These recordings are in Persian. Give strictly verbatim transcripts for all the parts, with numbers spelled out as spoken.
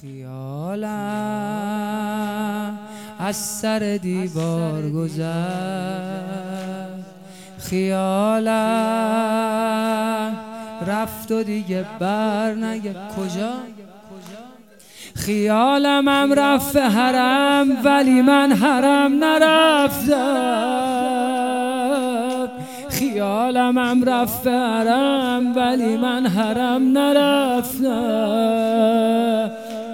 خیالم از سر دیوار گذشت، خیالم رفت و دیگه بر نگه کجا. خیالم هم رفت حرم ولی من حرم نرفتم. خیالم هم رفت حرم ولی من حرم نرفتم.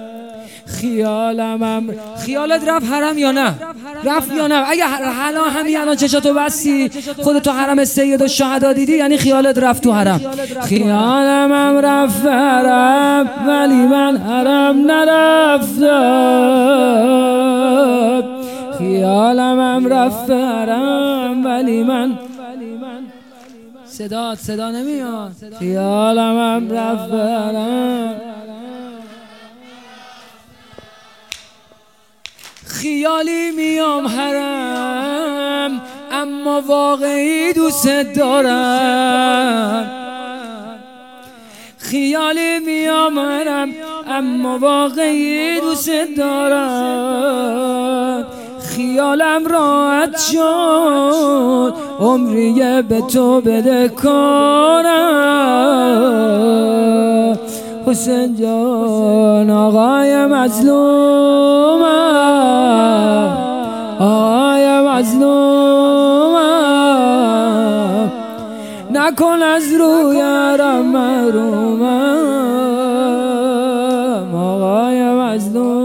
خیالم هم خیالت رفت حرم یا نه؟ رفت یا نه؟ اگه الان همین الان چشاتو بستی خودتو حرم سید و شهدا دیدی یعنی خیالت رفت تو حرم. خیالم هم رفت حرم ولی من حرم نرفتم. خیالم هم رفت حرم ولی من صدا صدا نمیاد. خیالم هم رفت حرم. خیالی میام حرم اما واقعی دوست دارم. خیالی میام حرم اما واقعی دوست دارم. خیالم راحت شد عمریه به تو بده کنم. حسین جان آقای مظلومم، آقای مظلومم، نکن از روی حرم محرومم. آقای مظلوم